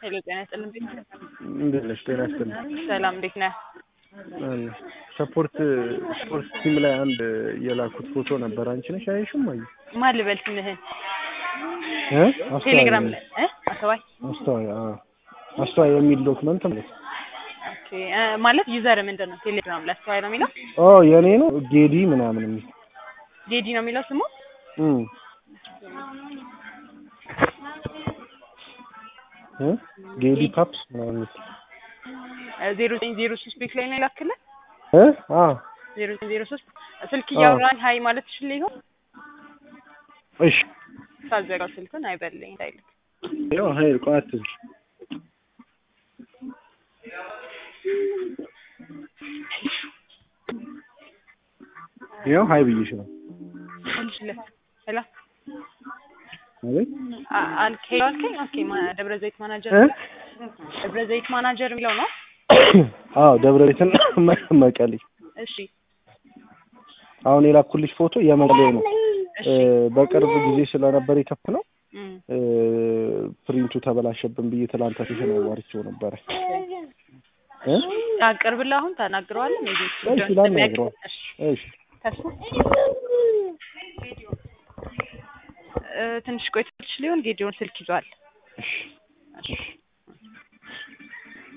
ሄሎ ጤና ይስጥልኝ። እንዴት ነሽ? ጤና ይስጥልኝ። ሰላም እንዴት ነህ? ስፖርት ቲም ላይ አንድ የላኩት ፎቶ ነበር። አንቺ ነሽ አይሽም? አይ ማን ልበል ስምህን? ቴሌግራም ላይ አስተዋይ አስተዋይ የሚል ዶክመንት ማለት ነው። ኦኬ ማለት ዩዘር ምንድነው? ቴሌግራም ላይ አስተዋይ ነው የሚለው? የኔ ነው ጌዲ ምናምን የሚል ጌዲ ነው የሚለው ስሙ? ጌዲ ፓፕስ ምናምን 0903 ፒክ ላይ ነው የላክልህ? 0903 ስልክ እያወራን ሀይ ማለት ትችላለህ ይሆን? እሺ ሳዘጋው ስልኩን አይበልኝ እንዳይልክ። ያው ሀይ ቋት ያው ሀይ ብዬሽ ነው። ሄሎ አልከኝ ኦኬ ደብረ ዘይት ማናጀር የሚለው ነው? ደብረ ዘይትን መቀሌ። እሺ አሁን የላኩልሽ ፎቶ የመቀሌ ነው። በቅርብ ጊዜ ስለነበር የከፈለው ፕሪንቱ ተበላሸብን ብዬ ትላንት ተሸናዋሪቸው ነበር። አቅርብልህ አሁን ተናግረዋል ሜቢ እሺ ትንሽ ቆይተሽ ሊሆን ጌዲዮን ስልክ ይዟል። እሺ